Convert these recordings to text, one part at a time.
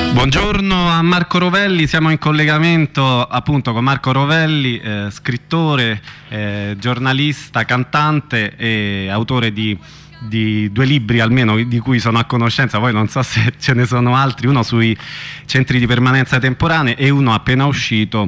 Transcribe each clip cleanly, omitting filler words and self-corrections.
Buongiorno a Marco Rovelli, siamo in collegamento appunto con Marco Rovelli, scrittore, giornalista, cantante e autore di due libri almeno di cui sono a conoscenza, poi non so se ce ne sono altri, uno sui centri di permanenza temporanea e uno appena uscito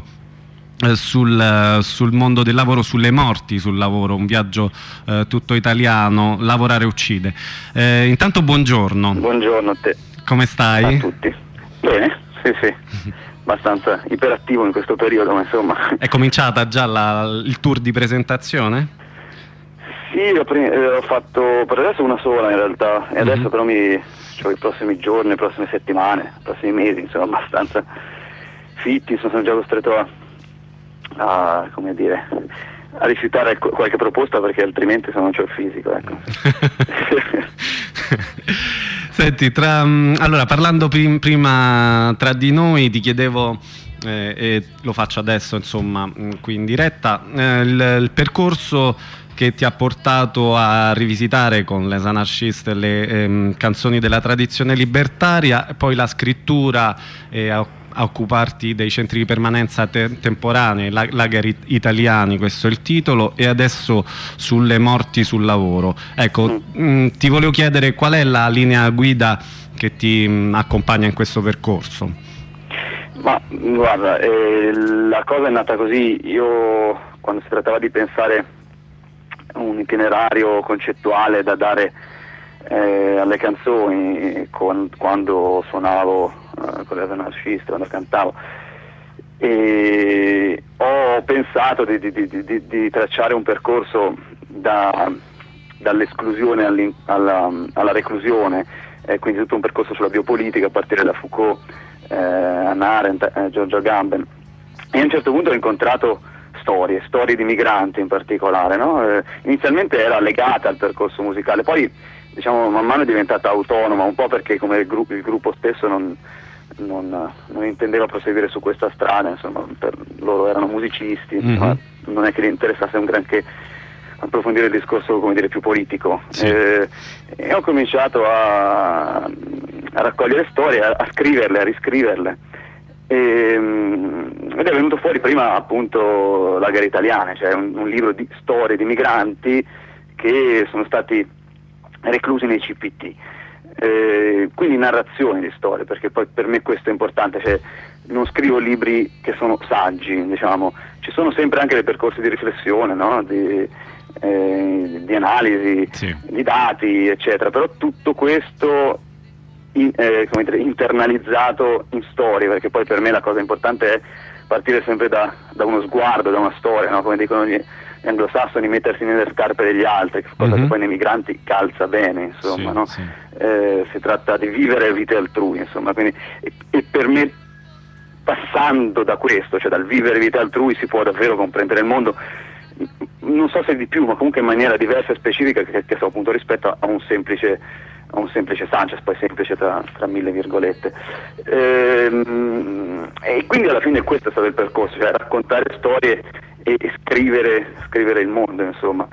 sul mondo del lavoro, sulle morti sul lavoro, un viaggio tutto italiano, Lavorare uccide. Intanto buongiorno. Buongiorno a te. Come stai? A tutti. Bene, sì, abbastanza iperattivo in questo periodo, ma insomma. È cominciata già il tour di presentazione? Sì, ho fatto per adesso una sola in realtà, e adesso però ho i prossimi giorni, le prossime settimane, i prossimi mesi, insomma, abbastanza fitti, sono già costretto a come dire, a rifiutare qualche proposta perché altrimenti se non c'ho il fisico, ecco. Senti, allora parlando prima tra di noi ti chiedevo, e lo faccio adesso insomma qui in diretta, il percorso che ti ha portato a rivisitare con Les Anarchistes le canzoni della tradizione libertaria, poi la scrittura e a occuparti dei centri di permanenza temporanei, lager italiani, questo è il titolo, e adesso sulle morti sul lavoro. Ecco, ti volevo chiedere qual è la linea guida che ti accompagna in questo percorso. Ma guarda, la cosa è nata così. Io, quando si trattava di pensare un itinerario concettuale da dare alle canzoni, quando suonavo con le Anarchistes, quando cantavo, e ho pensato di tracciare un percorso dall'esclusione alla reclusione, quindi tutto un percorso sulla biopolitica a partire da Foucault, Hannah Arendt, Giorgio Agamben, e a un certo punto ho incontrato storie di migranti in particolare, no? Inizialmente era legata al percorso musicale, poi diciamo man mano è diventata autonoma, un po' perché come il gruppo stesso non intendeva proseguire su questa strada, insomma, per loro erano musicisti, ma non è che gli interessasse un granché approfondire il discorso, come dire, più politico. Sì. E ho cominciato a raccogliere storie, a scriverle, a riscriverle, ed è venuto fuori prima appunto Lager Italiane, cioè un libro di storie di migranti che sono stati reclusi nei CPT, quindi narrazioni di storie, perché poi per me questo è importante, cioè non scrivo libri che sono saggi, diciamo, ci sono sempre anche dei percorsi di riflessione, no? di analisi, sì, di dati, eccetera, però tutto questo come dire, internalizzato in storie, perché poi per me la cosa importante è partire sempre da uno sguardo, da una storia, no? Come dicono gli anglosassoni, mettersi nelle scarpe degli altri, cosa che poi nei migranti calza bene, insomma, sì, no? Sì. Si tratta di vivere vite altrui, insomma, quindi, e per me, passando da questo, cioè dal vivere vite altrui, si può davvero comprendere il mondo, non so se di più, ma comunque in maniera diversa e specifica, che so, appunto, rispetto a un semplice Sanchez, poi semplice tra mille virgolette, e quindi alla fine questo è stato il percorso, cioè raccontare storie e scrivere il mondo, insomma.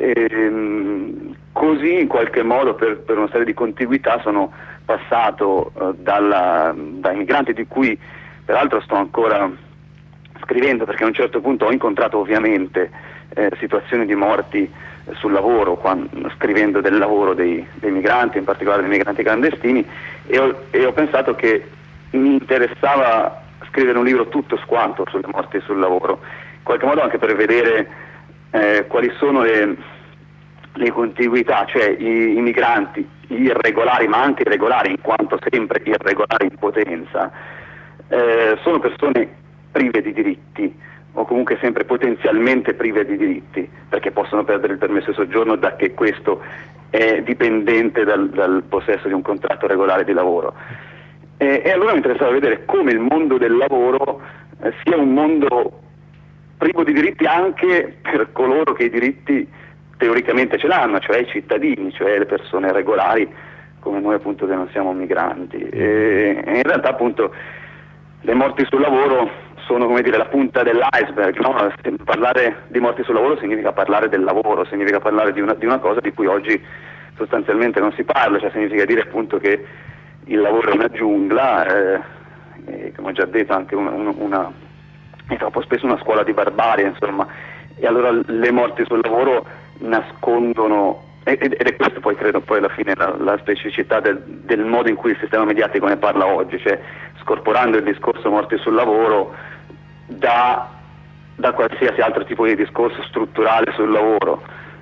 Così in qualche modo per una serie di contiguità sono passato dai migranti, di cui peraltro sto ancora scrivendo, perché a un certo punto ho incontrato ovviamente situazioni di morti sul lavoro, scrivendo del lavoro dei migranti, in particolare dei migranti clandestini, e ho pensato che mi interessava scrivere un libro tutto quanto sulle morti sul lavoro, in qualche modo anche per vedere quali sono le contiguità, cioè i migranti irregolari, ma anche irregolari, in quanto sempre irregolari in potenza, sono persone prive di diritti, o comunque sempre potenzialmente prive di diritti, perché possono perdere il permesso di soggiorno, da che questo è dipendente dal possesso di un contratto regolare di lavoro. E allora mi interessava vedere come il mondo del lavoro sia un mondo privo di diritti anche per coloro che i diritti teoricamente ce l'hanno, cioè i cittadini, cioè le persone regolari come noi, appunto, che non siamo migranti. E in realtà, appunto, le morti sul lavoro sono, come dire, la punta dell'iceberg, no? Parlare di morti sul lavoro significa parlare del lavoro, significa parlare di una cosa di cui oggi sostanzialmente non si parla, cioè significa dire appunto che il lavoro è una giungla, come ho già detto, anche è troppo spesso una scuola di barbarie, insomma, e allora le morti sul lavoro nascondono, ed è questo poi credo poi alla fine la specificità del modo in cui il sistema mediatico ne parla oggi, cioè scorporando il discorso morti sul lavoro da qualsiasi altro tipo di discorso strutturale sul lavoro.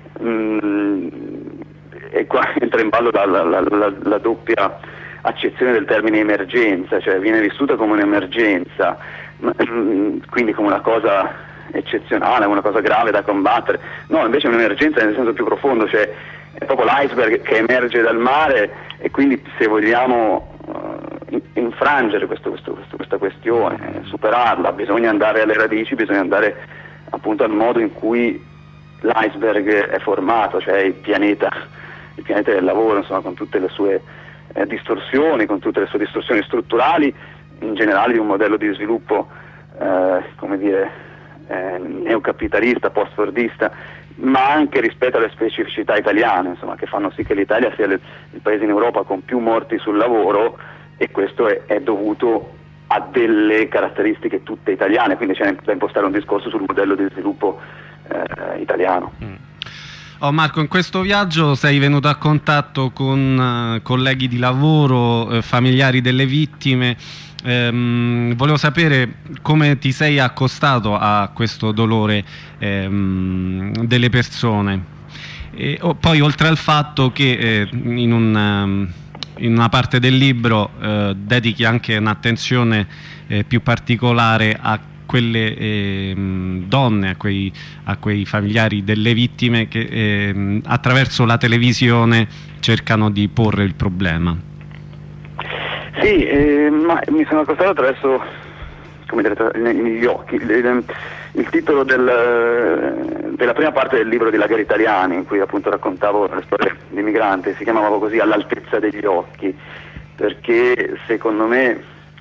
E qua entra in ballo la doppia accezione del termine emergenza, cioè viene vissuta come un'emergenza, quindi come una cosa eccezionale, una cosa grave da combattere. No, invece è un'emergenza nel senso più profondo, cioè è proprio l'iceberg che emerge dal mare, e quindi se vogliamo infrangere questa questione, superarla, bisogna andare alle radici, bisogna andare appunto al modo in cui l'iceberg è formato, cioè il pianeta del lavoro, insomma, con tutte le sue distorsioni, con tutte le sue distorsioni strutturali, in generale di un modello di sviluppo neocapitalista, post-fordista, ma anche rispetto alle specificità italiane, insomma, che fanno sì che l'Italia sia il paese in Europa con più morti sul lavoro, e questo è dovuto a delle caratteristiche tutte italiane, quindi c'è da impostare un discorso sul modello di sviluppo italiano. Oh Marco, in questo viaggio sei venuto a contatto con colleghi di lavoro, familiari delle vittime. Volevo sapere come ti sei accostato a questo dolore delle persone, e poi oltre al fatto che in una parte del libro dedichi anche un'attenzione più particolare a quelle donne, a quei familiari delle vittime che attraverso la televisione cercano di porre il problema. Sì, ma mi sono accostato attraverso, come dire, negli occhi. Il titolo della prima parte del libro di Lagari Italiani, in cui appunto raccontavo le storie di migranti, si chiamava così, All'altezza degli occhi, perché secondo me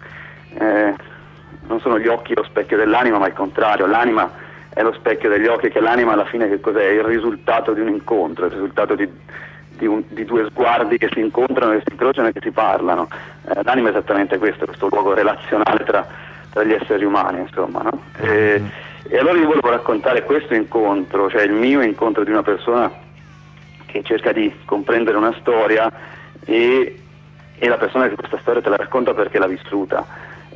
non sono gli occhi lo specchio dell'anima, ma il contrario, l'anima è lo specchio degli occhi, che l'anima alla fine che cos'è? È il risultato di un incontro, il risultato di due sguardi che si incontrano, che si incrociano e che si parlano. L'anima è esattamente questo luogo relazionale tra gli esseri umani, insomma, no? E allora io volevo raccontare questo incontro, cioè il mio incontro di una persona che cerca di comprendere una storia, e la persona che questa storia te la racconta perché l'ha vissuta.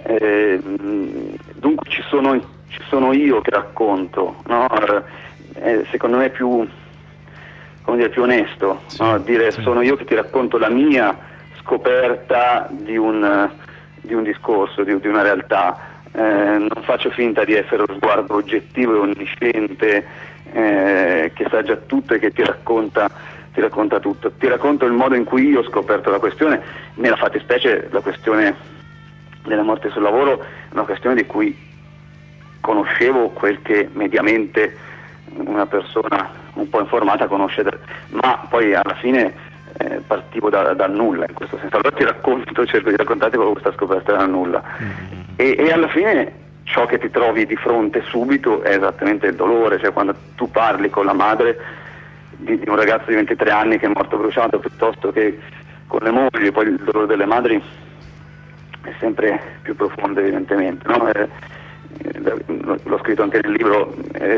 Dunque ci sono io che racconto, no? Secondo me è più onesto, sì, no? Dire sì. Sono io che ti racconto la mia scoperta di un discorso, di una realtà. Non faccio finta di essere lo sguardo oggettivo e onnisciente che sa già tutto e che ti racconta tutto. Ti racconto il modo in cui io ho scoperto la questione. Nella fattispecie la questione della morte sul lavoro è una questione di cui conoscevo quel che mediamente una persona un po' informata conosce, ma poi alla fine partivo dal nulla, in questo senso. Allora cerco di raccontarti proprio questa scoperta dal nulla. E alla fine ciò che ti trovi di fronte subito è esattamente il dolore, cioè quando tu parli con la madre di un ragazzo di 23 anni che è morto bruciato, piuttosto che con le mogli, poi il dolore delle madri è sempre più profondo, evidentemente, no? L'ho scritto anche nel libro.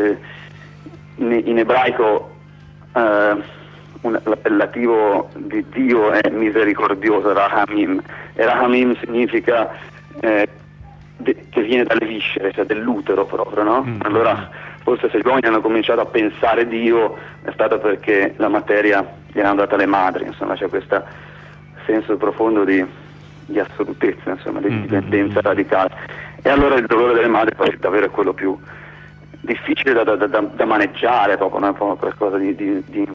In ebraico l'appellativo di Dio è misericordioso, Rahamim, e Rahamim significa che viene dalle viscere, cioè dell'utero proprio, no? Allora forse se gli uomini hanno cominciato a pensare Dio è stato perché la materia gli era andata alle madri, insomma c'è questo senso profondo di assolutezza, insomma, di dipendenza radicale. E allora il dolore delle madri poi davvero è quello più difficile da maneggiare, proprio, no? Qualcosa di